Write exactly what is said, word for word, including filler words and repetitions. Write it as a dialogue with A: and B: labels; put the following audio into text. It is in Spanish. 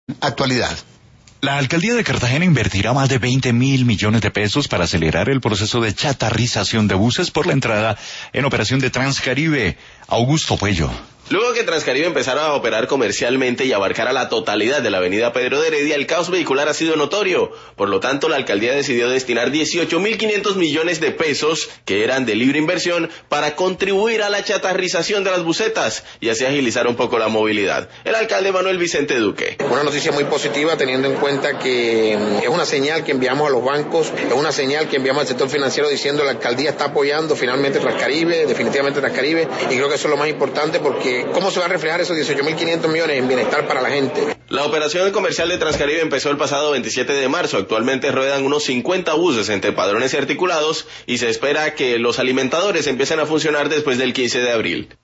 A: Actualidad.
B: La alcaldía de Cartagena invertirá más de veinte mil millones de pesos para acelerar el proceso de chatarrización de buses por la entrada en operación de Transcaribe. Augusto Puello.
C: Luego que Transcaribe empezara a operar comercialmente y abarcara la totalidad de la avenida Pedro de Heredia, el caos vehicular ha sido notorio. Por lo tanto, la alcaldía decidió destinar dieciocho mil quinientos millones de pesos, que eran de libre inversión, para contribuir a la chatarrización de las busetas y así agilizar un poco la movilidad. El alcalde Manuel Vicente Duque.
D: Una noticia muy positiva, teniendo en cuenta que es una señal que enviamos a los bancos, es una señal que enviamos al sector financiero diciendo la alcaldía está apoyando finalmente Transcaribe, definitivamente Transcaribe, y creo que eso es lo más importante porque ¿cómo se va a reflejar esos dieciocho mil quinientos millones en bienestar para la gente?
C: La operación comercial de Transcaribe empezó el pasado veintisiete de marzo. Actualmente ruedan unos cincuenta buses entre padrones y articulados y se espera que los alimentadores empiecen a funcionar después del quince de abril.